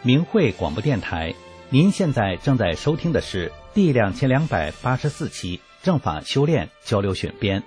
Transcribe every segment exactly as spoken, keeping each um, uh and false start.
明慧广播电台，您现在正在收听的是第两千两百八十四期正法修炼交流选编。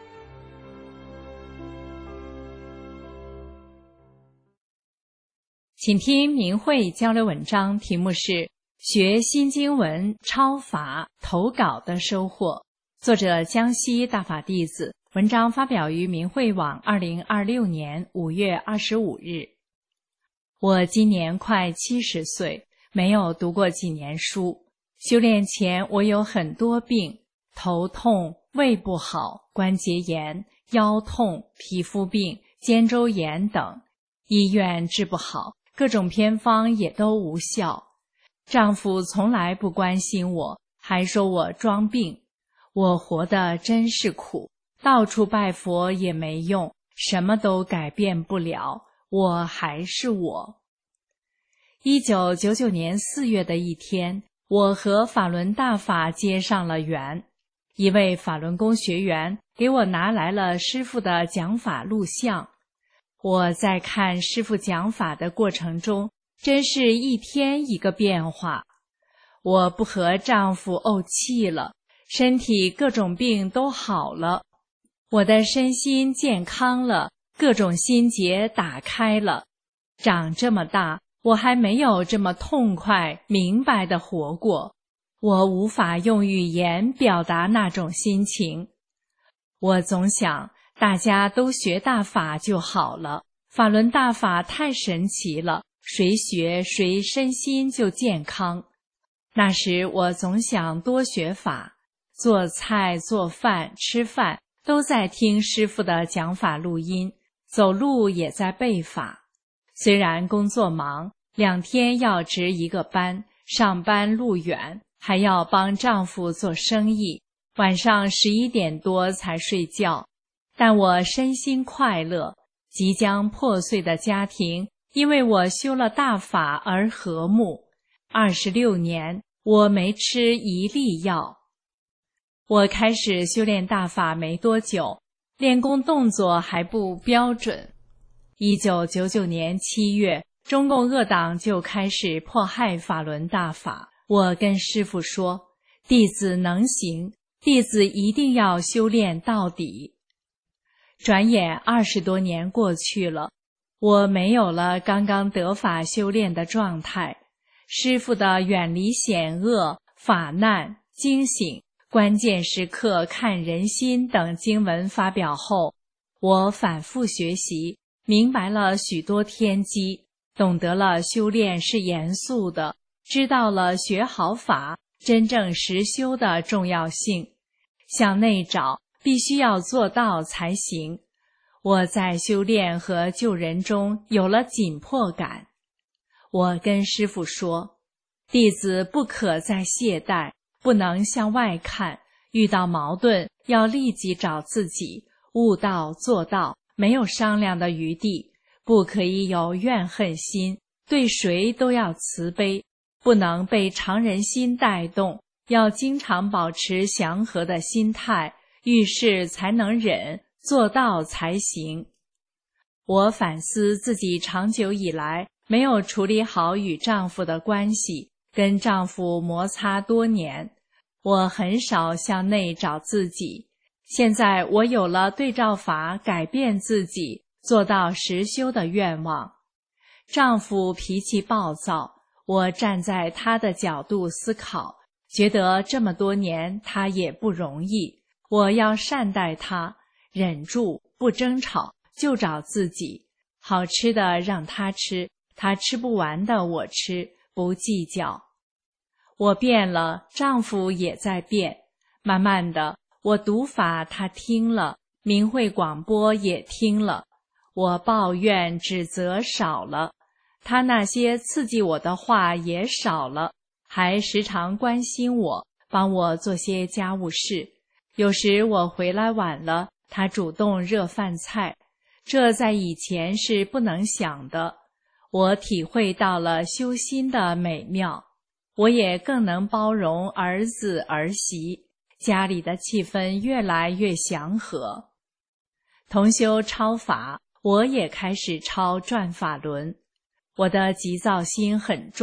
请听明慧交流文章，题目是学新经文超法投稿的收获，作者江西大法弟子，文章发表于明慧网二零二六年五月二十五日。我今年快七十岁，没有读过几年书。修炼前我有很多病，头痛、胃不好、关节炎、腰痛、皮肤病、肩周炎等，医院治不好，各种偏方也都无效。丈夫从来不关心我，还说我装病。我活得真是苦，到处拜佛也没用，什么都改变不了，我还是我。一九九九年四月的一天，我和法轮大法结上了缘。一位法轮功学员给我拿来了师父的讲法录像。我在看师父讲法的过程中，真是一天一个变化。我不和丈夫怄气了，身体各种病都好了，我的身心健康了，各种心结打开了。长这么大，我还没有这么痛快明白地活过，我无法用语言表达那种心情。我总想大家都学大法就好了，法轮大法太神奇了，谁学谁身心就健康。那时我总想多学法，做菜做饭吃饭都在听师父的讲法录音，走路也在背法。虽然工作忙，两天要值一个班，上班路远，还要帮丈夫做生意，晚上十一点多才睡觉，但我身心快乐。即将破碎的家庭因为我修了大法而和睦。二十六年我没吃一粒药。我开始修炼大法没多久，练功动作还不标准。一九九九年七月，中共恶党就开始迫害法轮大法。我跟师父说，弟子能行，弟子一定要修炼到底。转眼二十多年过去了，我没有了刚刚得法修炼的状态。师父的远离险恶、法难、惊醒、关键时刻看人心等经文发表后，我反复学习，明白了许多天机，懂得了修炼是严肃的，知道了学好法真正实修的重要性。向内找，必须要做到才行。我在修炼和救人中有了紧迫感。我跟师父说，弟子不可再懈怠，不能向外看，遇到矛盾要立即找自己，悟道做到，没有商量的余地，不可以有怨恨心，对谁都要慈悲，不能被常人心带动，要经常保持祥和的心态，遇事才能忍，做到才行。我反思自己长久以来没有处理好与丈夫的关系，跟丈夫摩擦多年，我很少向内找自己。现在我有了对照法改变自己，做到实修的愿望。丈夫脾气暴躁，我站在他的角度思考，觉得这么多年他也不容易，我要善待他，忍住不争吵，就找自己。好吃的让他吃，他吃不完的我吃，不计较。我变了，丈夫也在变。慢慢的，我读法他听了，明慧广播也听了，我抱怨指责少了，他那些刺激我的话也少了，还时常关心我，帮我做些家务事。有时我回来晚了，他主动热饭菜，这在以前是不能想的。我体会到了修心的美妙，我也更能包容儿子儿媳，家里的气氛越来越祥和。同修超法，我也开始超转法轮。我的急躁心很重，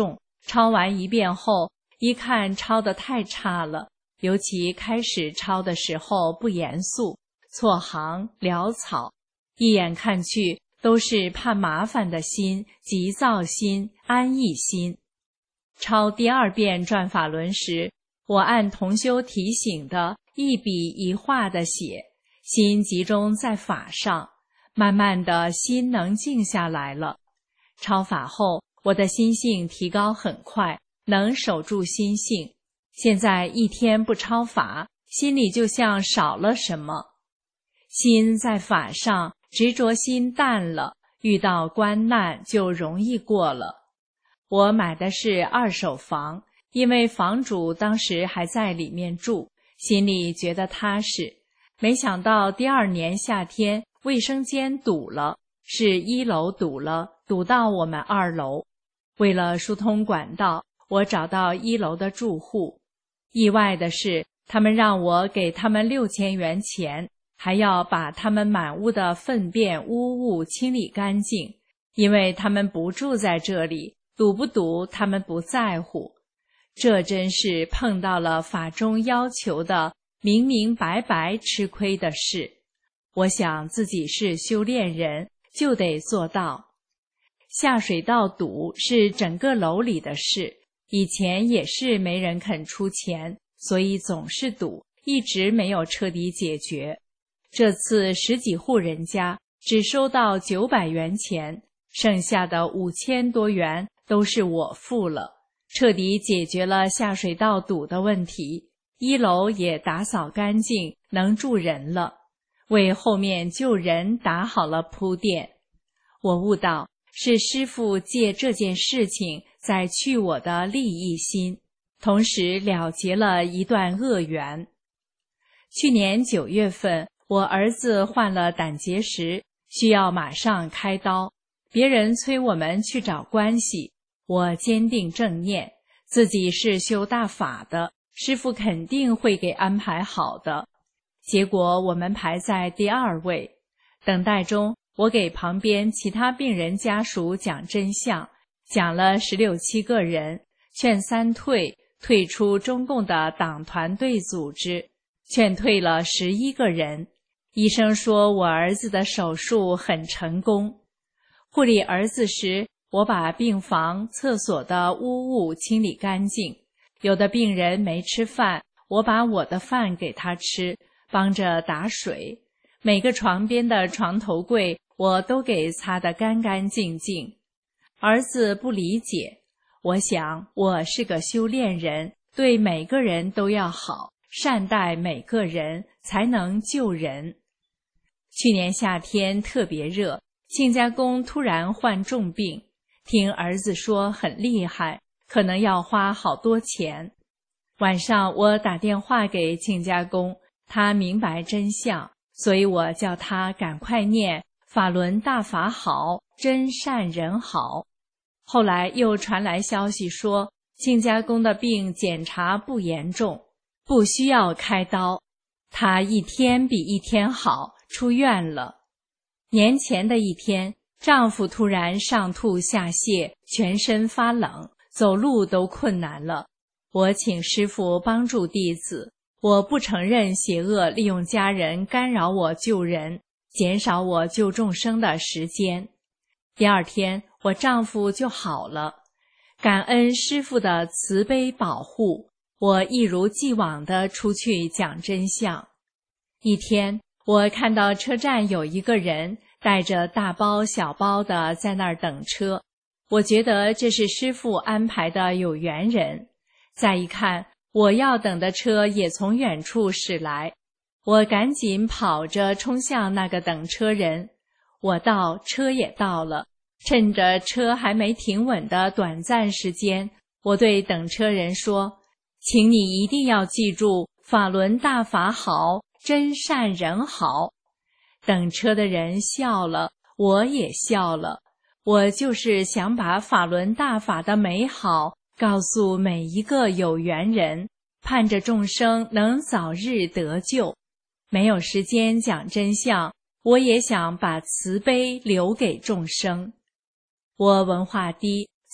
抄完一遍后，一看抄得太差了，尤其开始抄的时候不严肃，错行潦草，一眼看去都是怕麻烦的心、急躁心、安逸心。抄第二遍转法轮时，我按同修提醒的一笔一画的写，心集中在法上，慢慢的心能静下来了。抄法后，我的心性提高很快，能守住心性。现在一天不抄法，心里就像少了什么。心在法上，执着心淡了，遇到关难就容易过了。我买的是二手房，因为房主当时还在里面住，心里觉得踏实。没想到第二年夏天，卫生间堵了，是一楼堵了，堵到我们二楼。为了疏通管道，我找到一楼的住户。意外的是，他们让我给他们六千元钱，还要把他们满屋的粪便污物清理干净，因为他们不住在这里，堵不堵他们不在乎。这真是碰到了法中要求的明明白白吃亏的事。我想自己是修炼人，就得做到。下水道堵是整个楼里的事，以前也是没人肯出钱，所以总是堵，一直没有彻底解决。这次十几户人家只收到九百元钱，剩下的五千多元都是我付了，彻底解决了下水道堵的问题。一楼也打扫干净，能住人了，为后面救人打好了铺垫。我悟到，是师父借这件事情在去我的利益心，同时了结了一段恶缘。去年九月份，我儿子患了胆结石，需要马上开刀，别人催我们去找关系，我坚定正念，自己是修大法的，师父肯定会给安排好的。结果我们排在第二位，等待中，我给旁边其他病人家属讲真相，讲了十六七个人，劝三退，退出中共的党团队组织，劝退了十一个人。医生说我儿子的手术很成功。护理儿子时，我把病房、厕所的污物清理干净。有的病人没吃饭，我把我的饭给他吃，帮着打水。每个床边的床头柜我都给擦得干干净净。儿子不理解，我想我是个修炼人，对每个人都要好，善待每个人，才能救人。去年夏天特别热，亲家公突然患重病，听儿子说很厉害，可能要花好多钱。晚上我打电话给亲家公，他明白真相，所以我叫他赶快念法轮大法好，真善人好。后来又传来消息说，亲家公的病检查不严重，不需要开刀。他一天比一天好，出院了。年前的一天，丈夫突然上吐下泻，全身发冷，走路都困难了。我请师父帮助弟子，我不承认邪恶利用家人干扰我救人，减少我救众生的时间。第二天，我丈夫就好了。感恩师父的慈悲保护，我一如既往地出去讲真相。一天，我看到车站有一个人带着大包小包的在那儿等车，我觉得这是师父安排的有缘人。再一看，我要等的车也从远处驶来，我赶紧跑着冲向那个等车人。我到，车也到了，趁着车还没停稳的短暂时间，我对等车人说，请你一定要记住，法轮大法好，真善人好。等车的人笑了，我也笑了。我就是想把法轮大法的美好告诉每一个有缘人，盼着众生能早日得救。没有时间讲真相，我也想把慈悲留给众生。我文化低，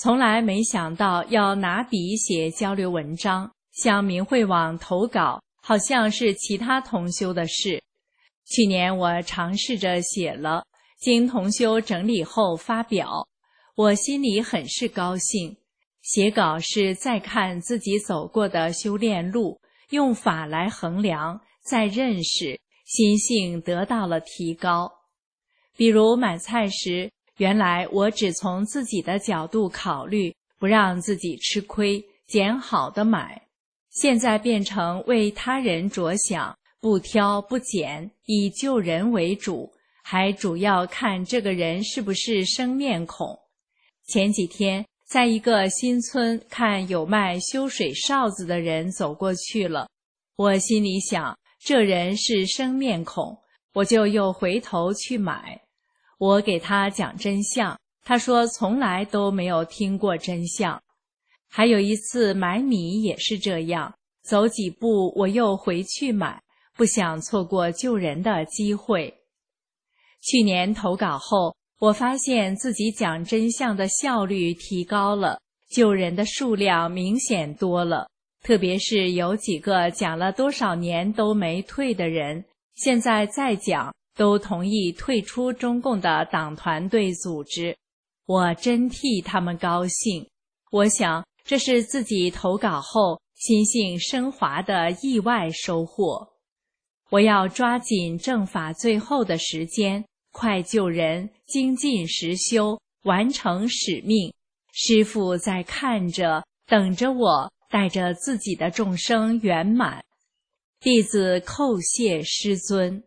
从来没想到要拿笔写交流文章，向明慧网投稿，好像是其他同修的事。去年我尝试着写了，经同修整理后发表，我心里很是高兴。写稿是再看自己走过的修炼路，用法来衡量，再认识，心性得到了提高。比如买菜时，原来我只从自己的角度考虑，不让自己吃亏，捡好的买。现在变成为他人着想，不挑不拣，以救人为主，还主要看这个人是不是生面孔。前几天在一个新村看有卖修水哨子的人走过去了，我心里想这人是生面孔，我就又回头去买。我给他讲真相，他说从来都没有听过真相。还有一次买米也是这样，走几步我又回去买，不想错过救人的机会。去年投稿后，我发现自己讲真相的效率提高了，救人的数量明显多了，特别是有几个讲了多少年都没退的人，现在再讲都同意退出中共的党团队组织，我真替他们高兴。我想这是自己投稿后心性升华的意外收获。我要抓紧正法最后的时间，快救人，精进实修，完成使命。师父在看着，等着我，带着自己的众生圆满。弟子叩谢师尊。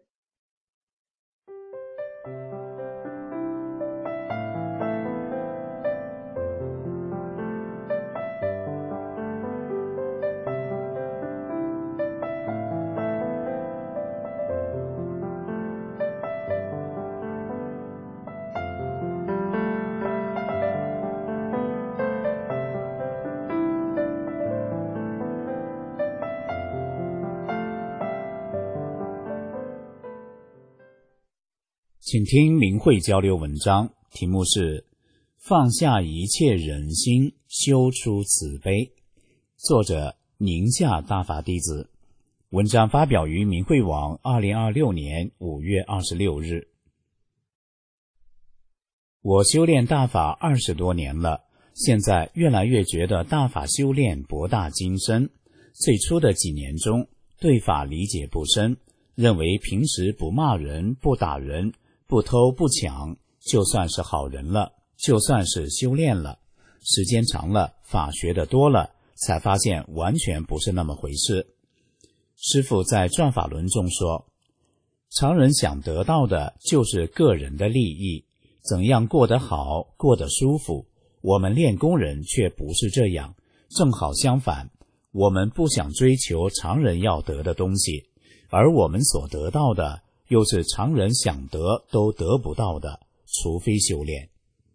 请听明慧交流文章，题目是放下一切忍心，修出慈悲，作者宁夏大法弟子。文章发表于明慧网二零二六年五月二十六日。我修炼大法二十多年了，现在越来越觉得大法修炼博大精深。最初的几年中，对法理解不深，认为平时不骂人、不打人、不偷不抢，就算是好人了，就算是修炼了。时间长了，法学的多了，才发现完全不是那么回事。师父在转法轮中说，常人想得到的就是个人的利益，怎样过得好，过得舒服。我们练功人却不是这样，正好相反，我们不想追求常人要得的东西，而我们所得到的又是常人想得都得不到的，除非修炼。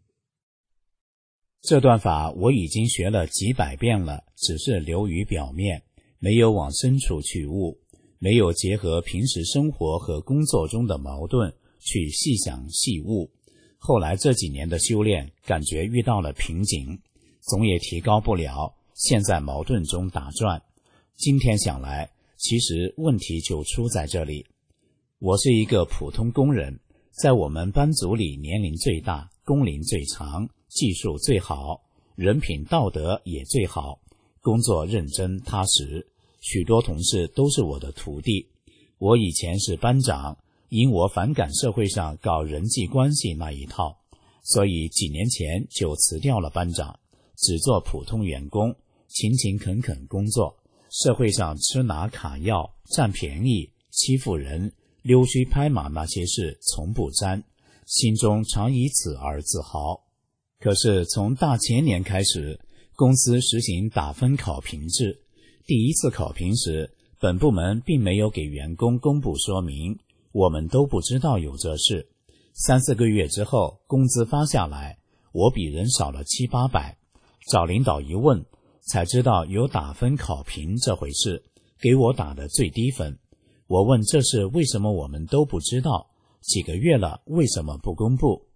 这段法我已经学了几百遍了，只是流于表面，没有往深处去悟，没有结合平时生活和工作中的矛盾去细想细悟。后来这几年的修炼，感觉遇到了瓶颈，总也提高不了，现在矛盾中打转。今天想来，其实问题就出在这里。我是一个普通工人，在我们班组里年龄最大，工龄最长，技术最好，人品道德也最好，工作认真踏实，许多同事都是我的徒弟。我以前是班长，因我反感社会上搞人际关系那一套，所以几年前就辞掉了班长，只做普通员工，勤勤恳恳工作。社会上吃拿卡要、占便宜、欺负人、溜须拍马那些事从不沾，心中常以此而自豪。可是从大前年开始，公司实行打分考评制，第一次考评时，本部门并没有给员工公布说明，我们都不知道有这事。三四个月之后，工资发下来，我比人少了七八百，找领导一问，才知道有打分考评这回事，给我打的最低分。我问这事为什么我们都不知道，几个月了为什么不公布？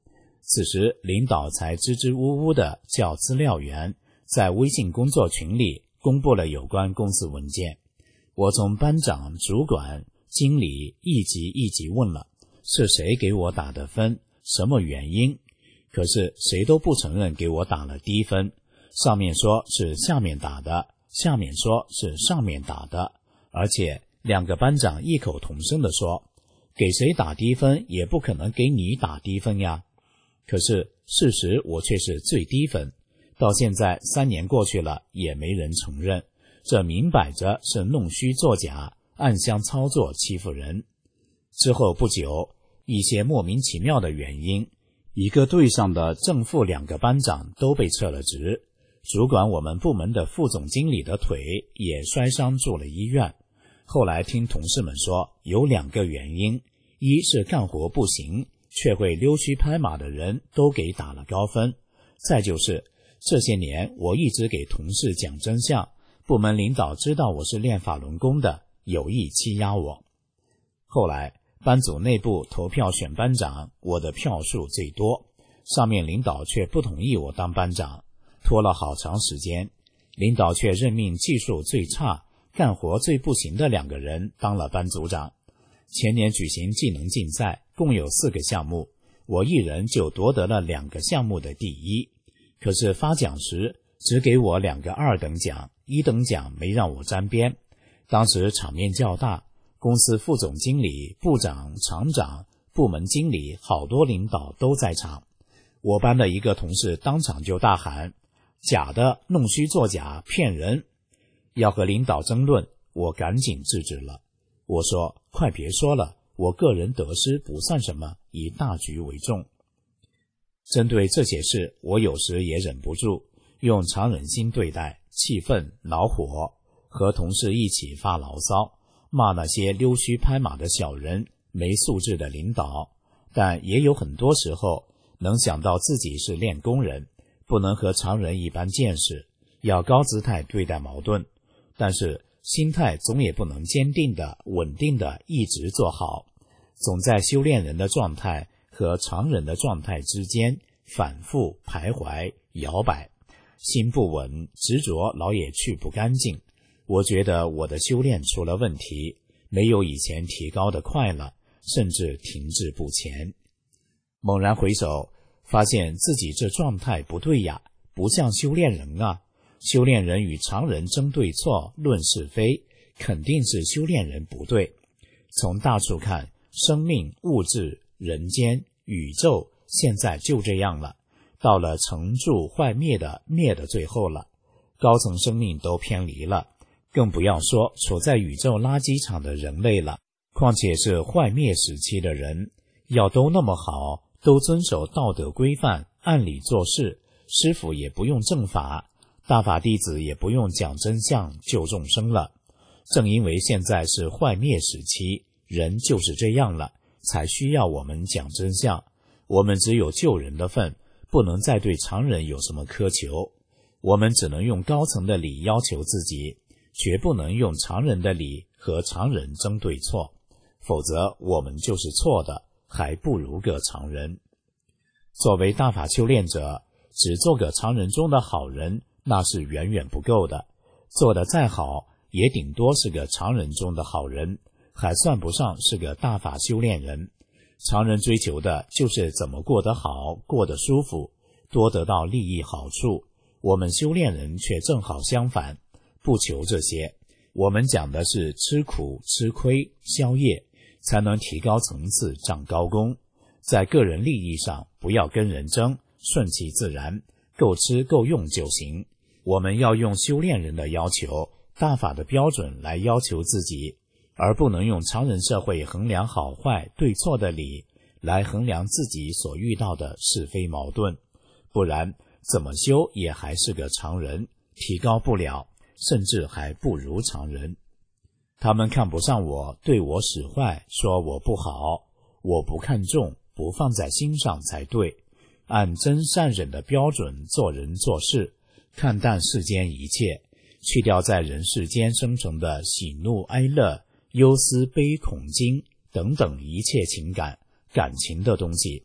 此时领导才支支吾吾地叫资料员在微信工作群里公布了有关公司文件。我从班长、主管、经理一级一级问了，是谁给我打的分，什么原因？可是谁都不承认给我打了低分，上面说是下面打的，下面说是上面打的，而且两个班长异口同声地说，给谁打低分也不可能给你打低分呀。可是事实我却是最低分，到现在三年过去了也没人承认，这明摆着是弄虚作假，暗箱操作欺负人。之后不久，一些莫名其妙的原因，一个队上的正副两个班长都被撤了职，主管我们部门的副总经理的腿也摔伤住了医院。后来听同事们说有两个原因，一是干活不行却会溜须拍马的人都给打了高分，再就是这些年我一直给同事讲真相，部门领导知道我是练法轮功的，有意欺压我。后来班组内部投票选班长，我的票数最多，上面领导却不同意我当班长，拖了好长时间，领导却任命技术最差、干活最不行的两个人当了班组长。前年举行技能竞赛，共有四个项目，我一人就夺得了两个项目的第一。可是发奖时只给我两个二等奖，一等奖没让我沾边。当时场面较大，公司副总经理、部长、厂长、部门经理好多领导都在场。我班的一个同事当场就大喊，假的，弄虚作假，骗人。要和领导争论，我赶紧制止了。我说，快别说了，我个人得失不算什么，以大局为重。针对这些事，我有时也忍不住用常人心对待，气愤恼火，和同事一起发牢骚，骂那些溜须拍马的小人，没素质的领导。但也有很多时候能想到自己是练功人，不能和常人一般见识，要高姿态对待矛盾，但是心态总也不能坚定的、稳定的一直做好，总在修炼人的状态和常人的状态之间反复徘徊摇摆，心不稳，执着老也去不干净。我觉得我的修炼出了问题，没有以前提高的快了，甚至停滞不前。猛然回首，发现自己这状态不对呀，不像修炼人啊。修炼人与常人争对错、论是非，肯定是修炼人不对。从大处看，生命、物质、人间、宇宙现在就这样了，到了成住坏灭的灭的最后了，高层生命都偏离了，更不要说处在宇宙垃圾场的人类了，况且是坏灭时期的人。要都那么好，都遵守道德规范，按理做事，师父也不用正法，大法弟子也不用讲真相救众生了。正因为现在是坏灭时期，人就是这样了，才需要我们讲真相。我们只有救人的份，不能再对常人有什么苛求。我们只能用高层的理要求自己，绝不能用常人的理和常人争对错，否则我们就是错的，还不如个常人。作为大法修炼者，只做个常人中的好人，那是远远不够的。做得再好，也顶多是个常人中的好人，还算不上是个大法修炼人。常人追求的就是怎么过得好，过得舒服，多得到利益好处。我们修炼人却正好相反，不求这些。我们讲的是吃苦、吃亏、消业，才能提高层次、长高功。在个人利益上，不要跟人争，顺其自然，够吃够用就行。我们要用修炼人的要求、大法的标准来要求自己，而不能用常人社会衡量好坏对错的理来衡量自己所遇到的是非矛盾。不然怎么修也还是个常人，提高不了，甚至还不如常人。他们看不上我，对我使坏，说我不好，我不看重，不放在心上才对。按真善忍的标准做人做事，看淡世间一切，去掉在人世间生成的喜怒哀乐、忧思悲恐惊等等一切情感感情的东西，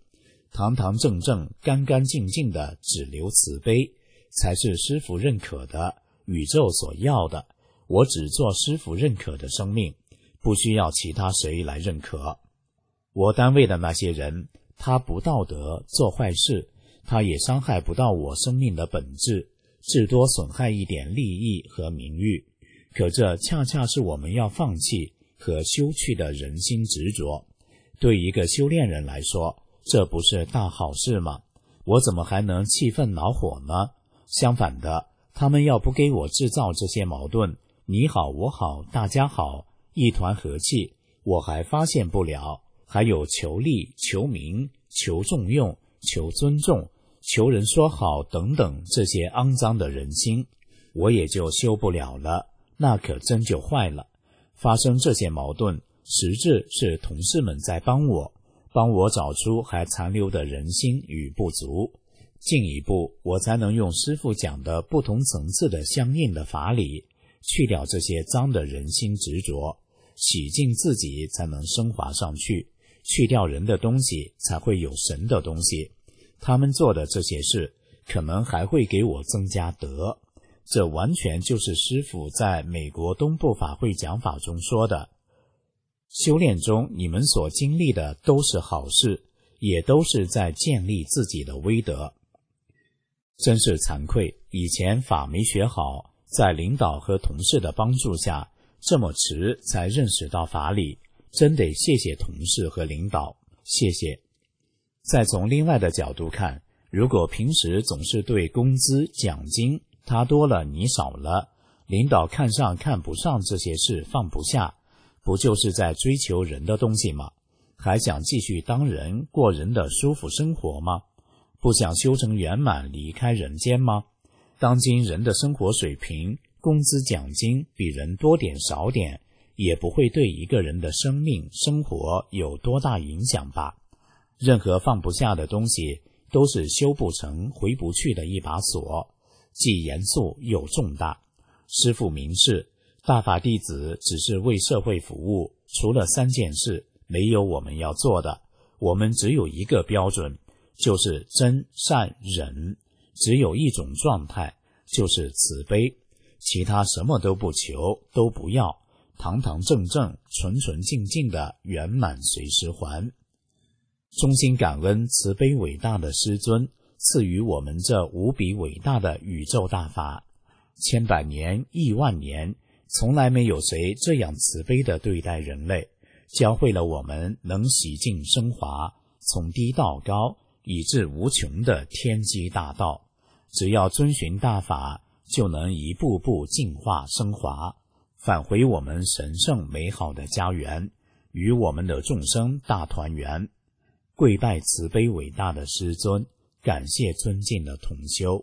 堂堂正正、干干净净的只留慈悲，才是师父认可的，宇宙所要的。我只做师父认可的生命，不需要其他谁来认可。我单位的那些人，他不道德，做坏事，他也伤害不到我生命的本质，至多损害一点利益和名誉。可这恰恰是我们要放弃和修去的人心执着。对一个修炼人来说，这不是大好事吗？我怎么还能气愤恼火呢？相反的，他们要不给我制造这些矛盾，你好我好大家好，一团和气，我还发现不了还有求利求名求重用求尊重求人说好等等这些肮脏的人心，我也就修不了了，那可真就坏了。发生这些矛盾，实质是同事们在帮我帮我找出还残留的人心与不足，进一步我才能用师父讲的不同层次的相应的法理，去掉这些脏的人心执着，洗净自己才能升华上去，去掉人的东西才会有神的东西。他们做的这些事可能还会给我增加德，这完全就是师父在美国东部法会讲法中说的，修炼中你们所经历的都是好事，也都是在建立自己的威德。真是惭愧，以前法没学好，在领导和同事的帮助下，这么迟才认识到法理，真得谢谢同事和领导，谢谢。再从另外的角度看，如果平时总是对工资奖金他多了你少了，领导看上看不上这些事放不下，不就是在追求人的东西吗？还想继续当人过人的舒服生活吗？不想修成圆满离开人间吗？当今人的生活水平，工资奖金比人多点少点，也不会对一个人的生命生活有多大影响吧。任何放不下的东西都是修不成回不去的一把锁，既严肃又重大。师父明示，大法弟子只是为社会服务，除了三件事没有我们要做的，我们只有一个标准，就是真善忍，只有一种状态，就是慈悲，其他什么都不求都不要，堂堂正正纯纯净净的圆满随时还。衷心感恩慈悲伟大的师尊赐予我们这无比伟大的宇宙大法，千百年亿万年从来没有谁这样慈悲地对待人类，教会了我们能洗净升华，从低到高以至无穷的天机大道。只要遵循大法，就能一步步净化升华，返回我们神圣美好的家园，与我们的众生大团圆。跪拜慈悲伟大的师尊，感谢尊敬的同修。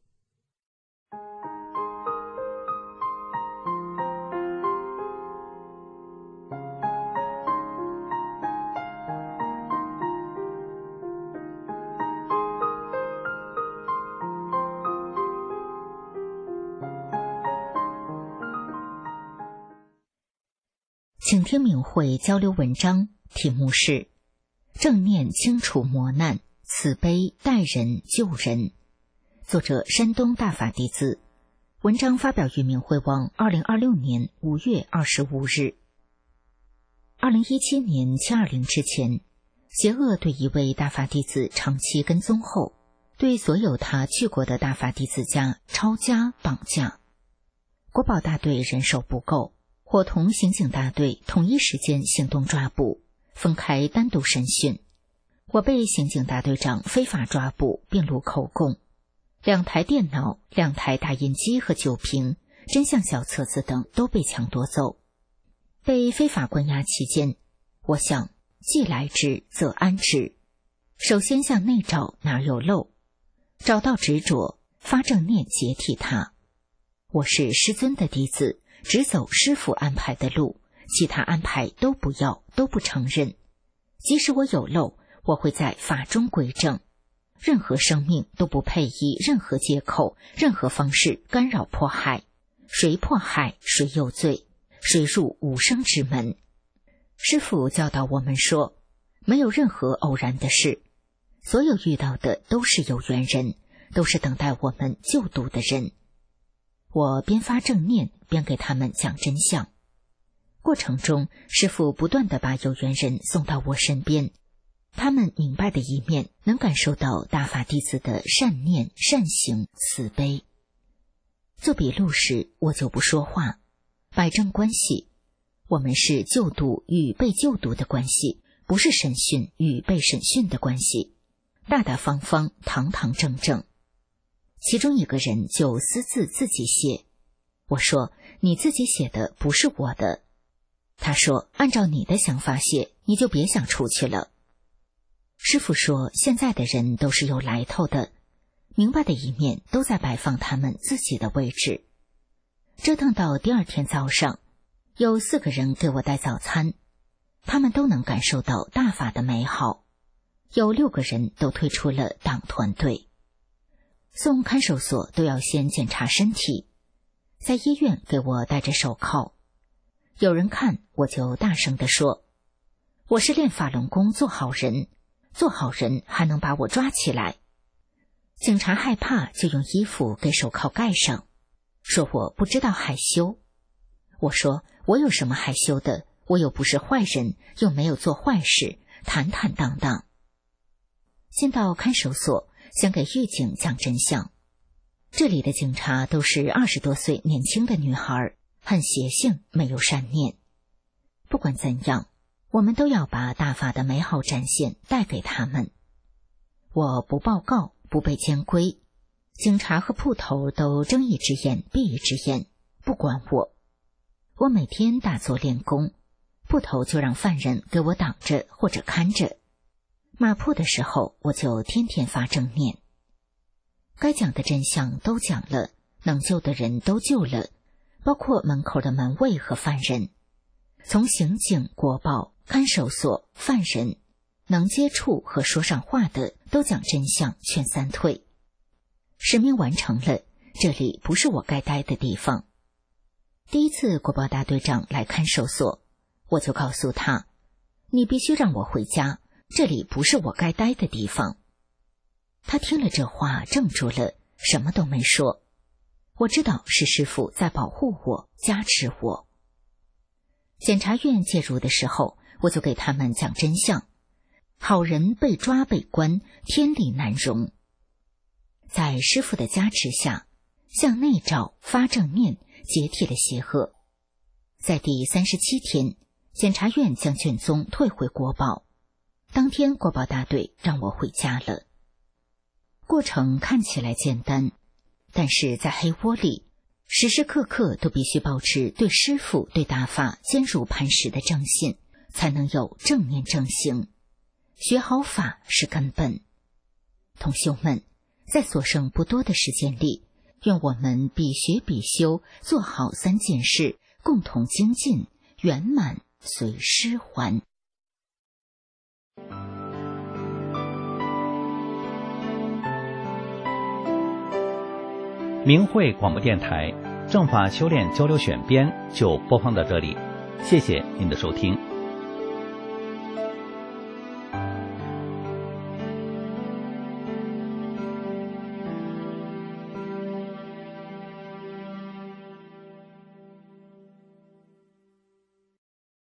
请听明慧交流文章，题目是正念清除磨难，慈悲待人救人，作者山东大法弟子。文章发表于明慧网二零二六年五月二十五日。二零一七年七二零之前，邪恶对一位大法弟子长期跟踪后，对所有他去过的大法弟子家抄家绑架。国保大队人手不够，伙同刑警大队同一时间行动抓捕，分开单独审讯。我被刑警大队长非法抓捕并录口供，两台电脑、两台打印机和酒瓶、真相小册子等都被抢夺走。被非法关押期间，我想既来之则安之，首先向内找哪有漏，找到执着，发正念解体它。我是师尊的弟子，只走师父安排的路，其他安排都不要，都不承认。即使我有漏，我会在法中归正。任何生命都不配以任何借口、任何方式干扰迫害，谁迫害谁有罪，谁入无生之门。师父教导我们说，没有任何偶然的事， 所有遇到的都是有缘人，都是等待我们救度的人。我边发正念边给他们讲真相，过程中师父不断地把有缘人送到我身边，他们明白的一面能感受到大法弟子的善念、善行、慈悲。做笔录时我就不说话，摆正关系，我们是救度与被救度的关系，不是审讯与被审讯的关系，大大方方，堂堂正正。其中一个人就私自自己写，我说你自己写的不是我的，他说按照你的想法写，你就别想出去了。师父说现在的人都是有来头的，明白的一面都在摆放他们自己的位置。折腾到第二天早上，有四个人给我带早餐，他们都能感受到大法的美好，有六个人都退出了党团队。送看守所都要先检查身体，在医院给我戴着手铐，有人看我就大声地说，我是练法轮功做好人，做好人还能把我抓起来。警察害怕就用衣服给手铐盖上，说我不知道害羞。我说我有什么害羞的，我又不是坏人，又没有做坏事，坦坦荡荡。先到看守所，想给狱警讲真相。这里的警察都是二十多岁年轻的女孩，很邪性，没有善念。不管怎样，我们都要把大法的美好展现带给他们。我不报告，不被监规，警察和铺头都睁一只眼闭一只眼，不管我。我每天打坐练功，铺头就让犯人给我挡着或者看着。马铺的时候，我就天天发正念。该讲的真相都讲了，能救的人都救了，包括门口的门卫和犯人。从刑警、国保、看守所、犯人，能接触和说上话的都讲真相，劝三退。使命完成了，这里不是我该待的地方。第一次国保大队长来看守所，我就告诉他，你必须让我回家，这里不是我该待的地方。他听了这话怔住了，什么都没说。我知道是师父在保护我，加持我。检察院介入的时候，我就给他们讲真相，好人被抓被关，天理难容。在师父的加持下，向内照，发正念，解体了邪恶。在第三十七天，检察院将卷宗退回国保，当天国保大队让我回家了。过程看起来简单，但是在黑窝里，时时刻刻都必须保持对师父、对大法坚如磐石的正信，才能有正念正行。学好法是根本。同修们，在所剩不多的时间里，愿我们必学必修，做好三件事，共同精进，圆满随师还。 明慧广播电台正法修炼交流选编就播放到这里，谢谢您的收听。